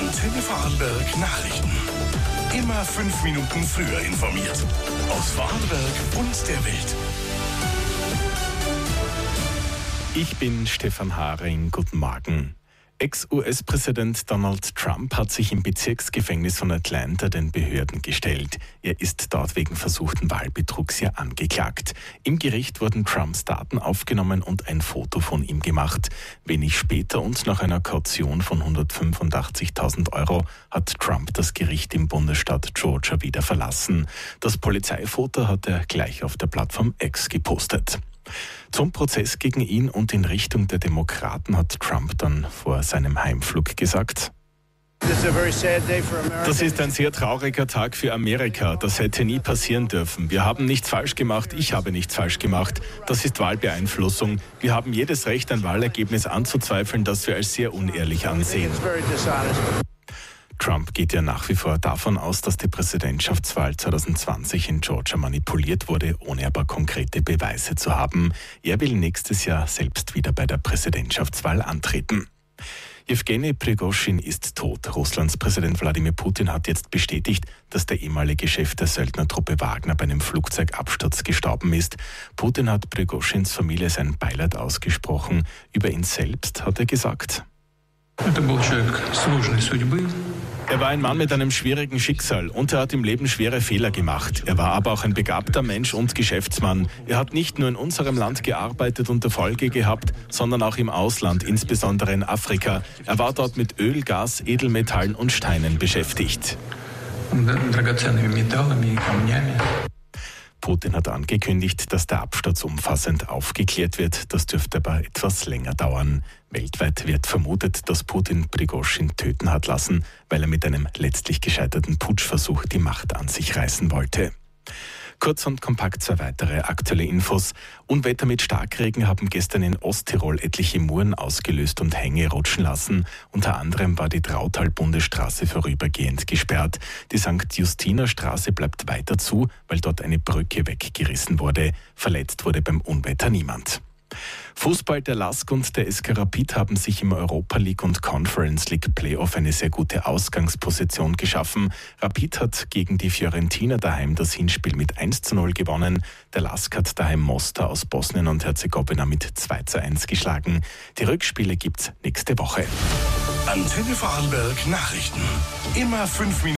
Antenne Vorarlberg Nachrichten. Immer 5 Minuten früher informiert. Aus Vorarlberg und der Welt. Ich bin Stefan Haring. Guten Morgen. Ex-US-Präsident Donald Trump hat sich im Bezirksgefängnis von Atlanta den Behörden gestellt. Er ist dort wegen versuchten Wahlbetrugs ja angeklagt. Im Gericht wurden Trumps Daten aufgenommen und ein Foto von ihm gemacht. Wenig später und nach einer Kaution von 185.000 Euro hat Trump das Gericht im Bundesstaat Georgia wieder verlassen. Das Polizeifoto hat er gleich auf der Plattform X gepostet. Zum Prozess gegen ihn und in Richtung der Demokraten hat Trump dann vor seinem Heimflug gesagt: Das ist ein sehr trauriger Tag für Amerika. Das hätte nie passieren dürfen. Wir haben nichts falsch gemacht. Ich habe nichts falsch gemacht. Das ist Wahlbeeinflussung. Wir haben jedes Recht, ein Wahlergebnis anzuzweifeln, das wir als sehr unehrlich ansehen. Trump geht ja nach wie vor davon aus, dass die Präsidentschaftswahl 2020 in Georgia manipuliert wurde, ohne aber konkrete Beweise zu haben. Er will nächstes Jahr selbst wieder bei der Präsidentschaftswahl antreten. Jewgeni Prigoschin ist tot. Russlands Präsident Wladimir Putin hat jetzt bestätigt, dass der ehemalige Chef der Söldnertruppe Wagner bei einem Flugzeugabsturz gestorben ist. Putin hat Prigoschins Familie sein Beileid ausgesprochen. Über ihn selbst hat er gesagt: Er war ein Mann mit einem schwierigen Schicksal und er hat im Leben schwere Fehler gemacht. Er war aber auch ein begabter Mensch und Geschäftsmann. Er hat nicht nur in unserem Land gearbeitet und Erfolge gehabt, sondern auch im Ausland, insbesondere in Afrika. Er war dort mit Öl, Gas, Edelmetallen und Steinen beschäftigt. Putin hat angekündigt, dass der Absturz umfassend aufgeklärt wird. Das dürfte aber etwas länger dauern. Weltweit wird vermutet, dass Putin Prigoschin töten hat lassen, weil er mit einem letztlich gescheiterten Putschversuch die Macht an sich reißen wollte. Kurz und kompakt 2 weitere aktuelle Infos. Unwetter mit Starkregen haben gestern in Osttirol etliche Muren ausgelöst und Hänge rutschen lassen. Unter anderem war die Trautal-Bundesstraße vorübergehend gesperrt. Die St. Justiner Straße bleibt weiter zu, weil dort eine Brücke weggerissen wurde. Verletzt wurde beim Unwetter niemand. Fußball, der LASK und der SK Rapid haben sich im Europa League und Conference League Playoff eine sehr gute Ausgangsposition geschaffen. Rapid hat gegen die Fiorentina daheim das Hinspiel mit 1:0 gewonnen. Der LASK hat daheim Mostar aus Bosnien und Herzegowina mit 2:1 geschlagen. Die Rückspiele gibt's nächste Woche. Antenne Vorarlberg Nachrichten. Immer 5 Minuten.